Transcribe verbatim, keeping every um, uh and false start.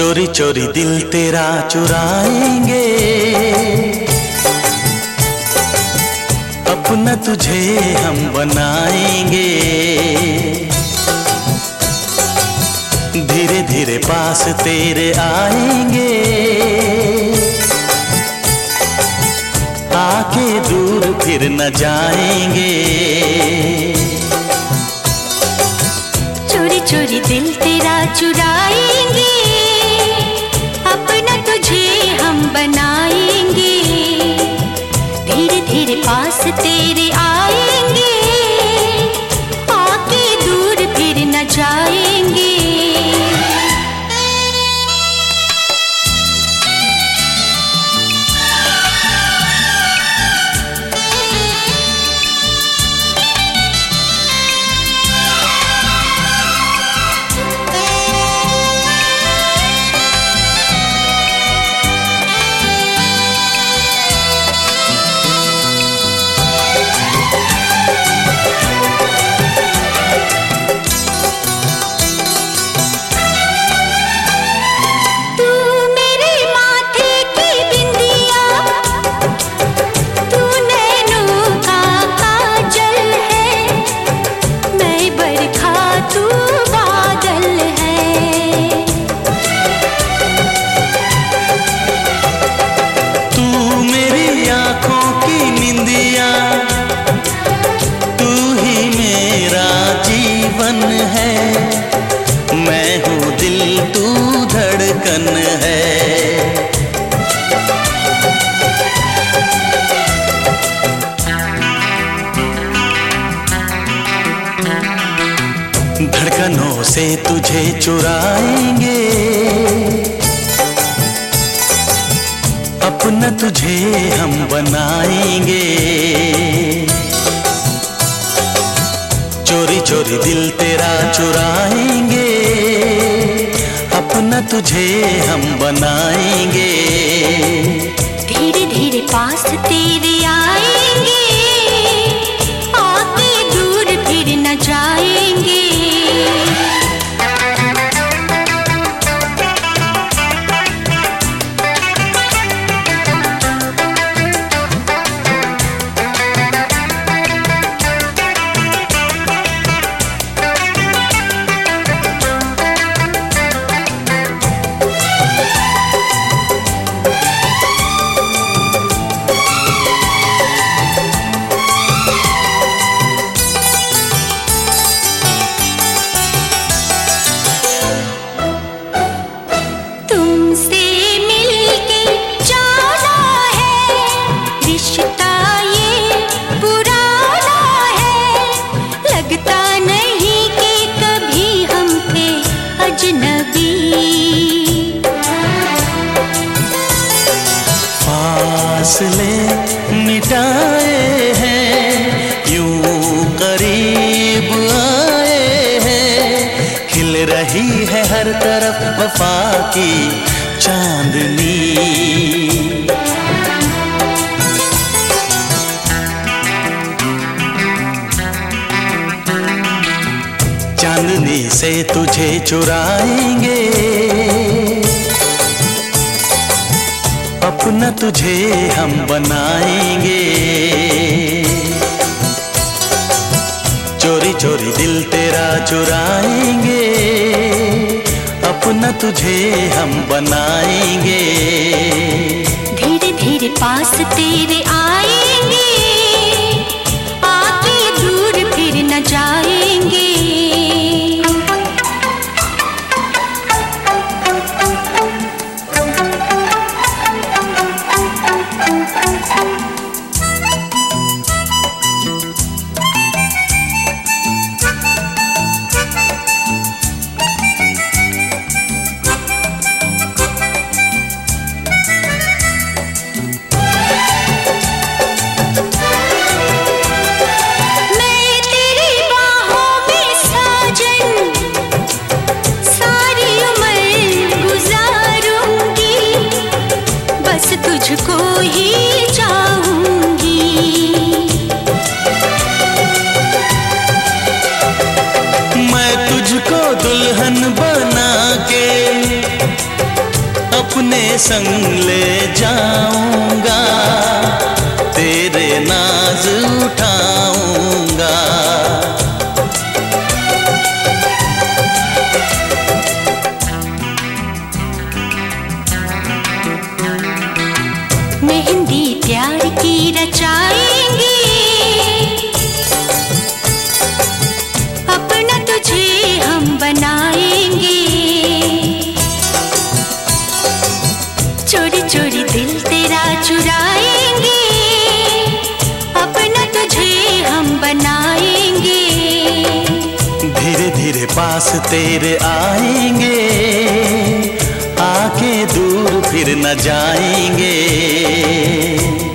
चोरी चोरी दिल तेरा चुराएंगे, अपना तुझे हम बनाएंगे। धीरे धीरे पास तेरे आएंगे, आके दूर फिर न जाएंगे। चोरी चोरी दिल तेरा चुराएंगे, अपना तुझे हम बनाएंगे। धीरे धीरे पास तेरे आएंगे, आके दूर फिर न जाएंगे। मैं हूँ दिल तू धड़कन है। धड़कनों से तुझे चुराएंगे, अपना तुझे हम बनाएंगे। चोरी चोरी दिल तेरा चुराएंगे, अपना तुझे हम बनाएंगे। धीरे धीरे पास तेरे आएंगे, आके दूर फिर न जाएंगे। फासले मिटाए हैं, यूं करीब आए हैं। खिल रही है हर तरफ वफा की चांदनी। चांदनी से तुझे चुराएंगे, अपना तुझे हम बनाएंगे। चोरी चोरी दिल तेरा चुराएंगे, अपना तुझे हम बनाएंगे। धीरे धीरे पास तेरे आएंगे, आके दूर फिर न जाएंगे। अपने संग ले जाऊंगा, तेरे नाज उठाऊंगा। मेहंदी प्यार की रचाएंगे, अपना तुझे हम बनाएंगे। चोरी चोरी दिल तेरा चुराएंगे, अपना तुझे हम बनाएंगे। धीरे धीरे पास तेरे आएंगे, आके दूर फिर न जाएंगे।